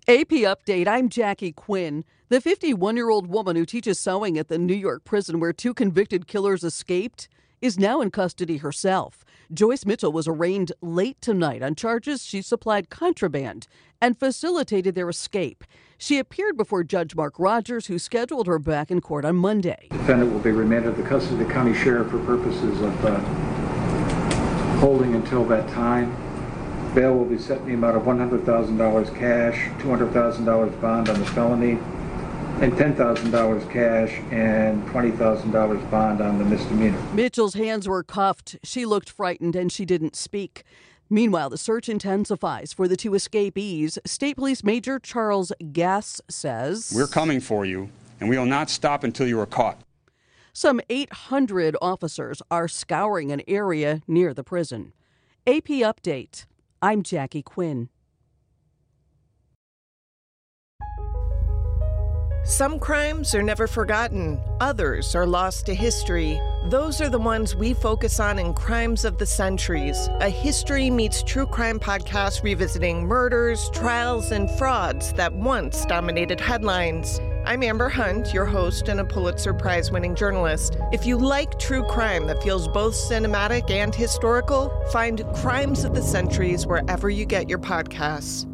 AP Update, I'm Jackie Quinn. The 51-year-old woman who teaches sewing at the New York prison where two convicted killers escaped is now in custody herself. Joyce Mitchell was arraigned late tonight on charges she supplied contraband and facilitated their escape. She appeared before Judge Mark Rogers, who scheduled her back in court on Monday. The defendant will be remanded to the custody of the county sheriff for purposes of holding until that time. Bail will be set in the amount of $100,000 cash, $200,000 bond on the felony, and $10,000 cash and $20,000 bond on the misdemeanor. Mitchell's hands were cuffed. She looked frightened and she didn't speak. Meanwhile, the search intensifies for the two escapees. State Police Major Charles Gass says, "We're coming for you, and we will not stop until you are caught." Some 800 officers are scouring an area near the prison. AP Update. I'm Jackie Quinn. Some crimes are never forgotten. Others are lost to history. Those are the ones we focus on in Crimes of the Centuries, a history meets true crime podcast revisiting murders, trials, and frauds that once dominated headlines. I'm Amber Hunt, your host and a Pulitzer Prize-winning journalist. If you like true crime that feels both cinematic and historical, find Crimes of the Centuries wherever you get your podcasts.